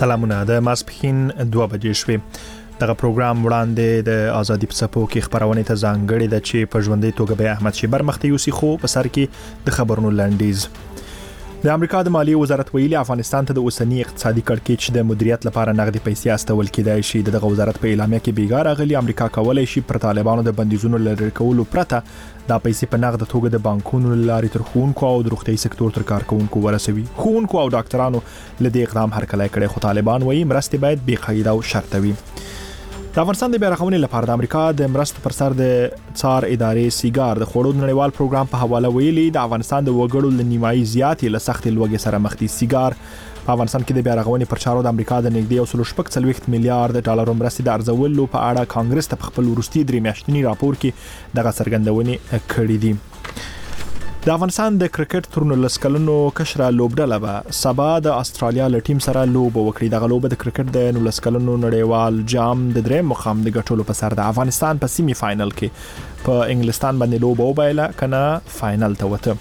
سلامونه د ماسپخین 2 بجې شوې دغه پروګرام وړاندې د ازادي په صفو کې خبرونه ته ځانګړې ده چې په ژوندۍ توګه به احمد شیبر مخته یوسي خو په سر کې د خبرونو لنډیز د امریکا د مالیې وزارت ویلي افغانستان ته د اوسنی اقتصادي کړکېچ د مدیریت لپاره نغدي پیسې استول کېدای شي دغه وزارت په اعلامیه کې بیګار غلي امریکا کولای شي پر طالبانو د بندیزونو لری کولو پرته دا پیسې په نغده توګه د بانکونو لارې تر خوونکو او د روغتي سکتور تر کارکونکو ورسوي خوونکو او ډاکټرانو لدې اقدام هرکلی کړي خو طالبان وایي مرستې باید بې قاعده او شرطه وي د افغانستان د بیارغونې لپاره د امریکا د مرستو پر سر د څار ادارې سیګار د خوړو نړیوال پروګرام په حواله ویلي د افغانستان د وګړو لنیمایي زیاتې له سخت لوګي سره مخ دي سیګار په افغانستان کې د بیارغونې پر چارو د امریکا د نږدې 1.6 میلیارډ ډالر مرستې د ارزولو په اړه کانګرس ته خپل وروستي 3 میاشتنی راپور کې دغه څرګندونې کړې دي د افغانستان د کرکټ تورنیر لسکلونو کشره لوبډله به سبا د استرالیا له ټیم سره لوب وکړي دغه لوب د کرکټ د لسکلونو نړیوال جام د درې مقام د ګټلو په سر د افغانستان په سیمي فائنل کې په انګلستان باندې لوب وبایله کنه فائنل ته وته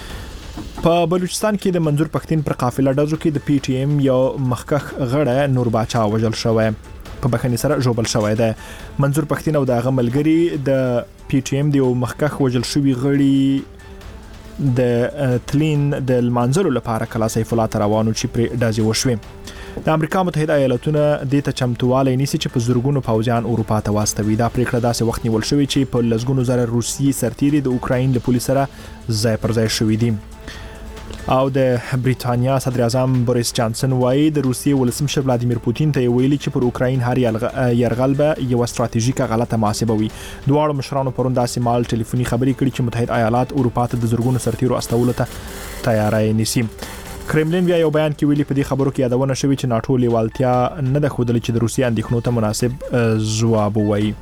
په بلوچستان کې د منظور پښتين پر قافله ډزو کې د پی ټی ایم یو مخکخ غړی نور باچا وژل شوی په بخنی سره جوبل شوی ده منظور پښتين او دغه ملګری د پی ټی ایم د مخکخ وژل شوی غړي د تلین د المنزل لپاره کلا سیف الله تروانو چې پر دازي وشوي د امریکا متحده ایالاتونو د ته چمتواله نیسي چې په زورګونو پوځیان اروپا ته واستوي دا پریکړه داسې وخت نیول شوی چې په لزګونو زره روسي سرتیري د اوکراین له پولیس سره ځای پر ځای شوی دي او د بریټانیا صدر اعظم بوریس جانسن وایي د روسیې ولسمشر ولادیمیر پوتین ته ویلي چې پر اوکراین هر یرغل به یو استراتیژیکه غلطه محاسبه وي دواړو مشرانو پرون داسې مال ټلیفوني خبري کړي چې متحده ایالات اروپا ته د زورګونو سرتیرو استولو ته تیاری نیسي کرملین بیا یو بیان کې ویلي په دې خبرو کې یادونه شوې چې ناتو لیوالتیا نه ده خودلې چې د روسیې اندېښنو ته مناسب ځواب وایي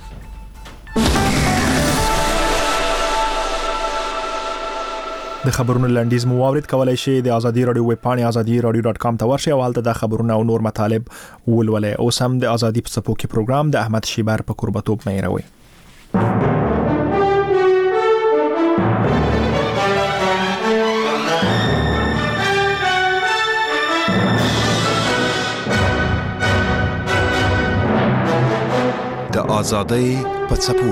د خبرونو لنډیز مو واورید کولای شئ د ازادي رادیو ویب پاڼې azadi.radio.com ته ورشئ او هلته د خبرونو او نور مطالب ولولئ اوس هم د ازادي په صفو کې پروګرام د احمد شیبر په قربتوب مې راوي د ازادي په صفو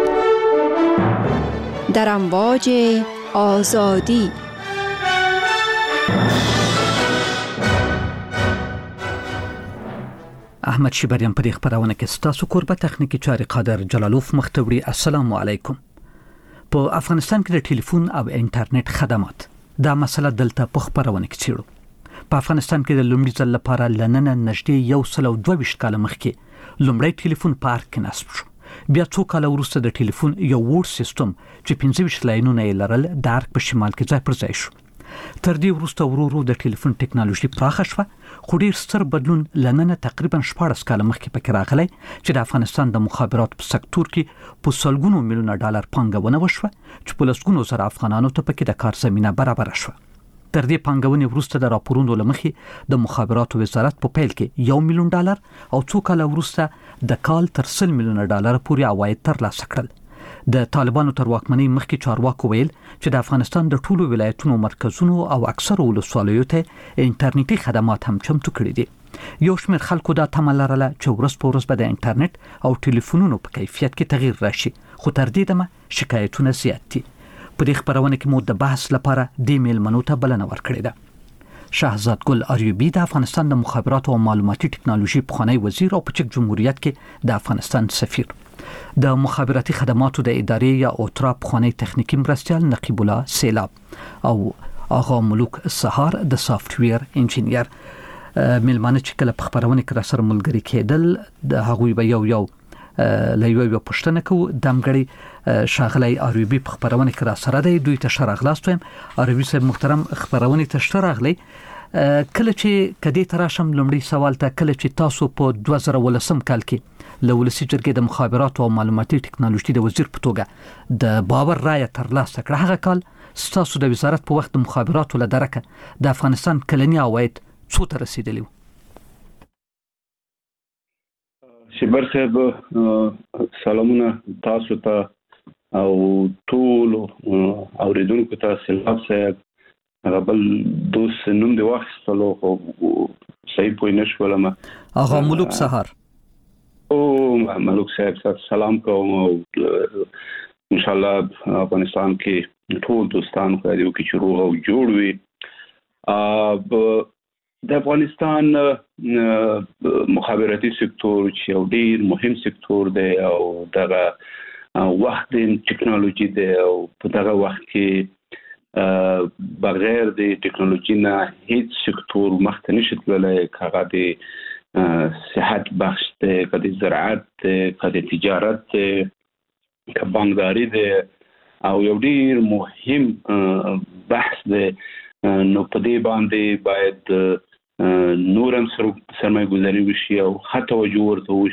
کې در امواج آزادی احمد شیبریان په دې خبرونه کې ستاسو قربت تخنیکی چاري قادر جلالوف مختوري السلام علیکم په افغانستان کې د ټلیفون او انټرنیټ خدمات دا مسله دلته په خبرونه کې چیرو په افغانستان کې د لومړي ځل لپاره لننه نږدې 122 کال مخکې لومړی ټلیفون پارک کې نصب شو بیا څو کال وروسته د ټلیفون یو وړ سیستم چې 15 لاینونه یې لرل د ارګ په شمال کې ځای پر ځای شو تر دې وروسته ورو د ټلیفون ټکنالوژي پراخه شوه خو ډیر ستر بدلون لننه تقریبا 14 کال مخکې پکې راغلی چې د افغانستان د مخابراتو په سکتور کې په سلګونو میلیونه ډالر پانګونه وشوه چې په لسګونو زره افغانانو ته پکې د کار زمينه برابر شوه تر دې پانګونې وروسته د راپورونو لمخې د مخابراتو وزارت په پیل کې 1 میلیون ډالر او څو کال وروسته د کال تر 100 میلیونه ډالر پورې عواید ترلاسه کړل د طالبانو تر واکمنۍ مخکې چارواکو ویل چې د افغانستان د ټولو ولایتونو مرکزونو او اکثر ولسوالیو ته انټرنیټي خدمات هم چمتو کړي دي یو شمېر خلکو دا تمه لرله چې ورځ په ورځ به د انټرنیټ او ټلیفونونو په کیفیت کې تغییر راشي خو تر دې دمه شکایتونه زیات دي په دې خبرونه کې مو د بحث لپاره د میلمنو ته بلنه ورکړې ده شهزاد ګل اریوبی د افغانستان د مخابراتو او معلوماتي ټکنالوژي پخوانی وزیر او په چک جمهوریت کې د افغانستان سفیر د مخابراتي خدماتو د ادارې یا اوترا پخوانی تخنیکی مرستیال نقیب الله سیلاب او آغا ملوک سهار د سافټویر انجینیر میلمانه چې کله په خبرونه کې را سره ملګری کېدل د هغوی به یو لایو پښتنه کو دمګړي شاغلی اریوبی په خبرونه کې را سره دی دوی ته شرغلاستم اریوبی صاحب محترم خبرونه ته شرغلی کله چې کدی تراشم لمړی سوال ته کله چې تاسو په 2018 کال کې لولسی جرګې د مخابراتو او معلوماتي ټکنالوژي د وزیر په توګه د باور رائے ترلاسه کړه هغه کال ستاسو د وزارت په وخت د مخابراتو لدرکه د افغانستان کلنی عواید څو ته رسیدلی شیبر صاحب سلامونه تاسو ته او ټول اوریدونکو ته سلام صاحب غبل دوس نوم دی واخستلو او صحیح پوی نشول ما آقا ملوک سحر او ملوک صاحب سلام کوم او ان شاء الله افغانستان کې ټول دوستان خو دې کې شروع او جوړ وي د افغانستان مخابراتي سکتور چې یو ډیر مهم سکتور دی او دغه وخت د ټکنالوژي دی او په دغه وخت کې بغیر د ټکنالوژي نه هیڅ سکتور مخته نشي تللی کاغه د صحت بخش دی کدي زراعت دی کدي تجارت دی ک بانکداري دی او یو ډیر مهم بحث دی نو په دې باندې باید نورم سرمایه گذاري وشي او حتی توجه ورته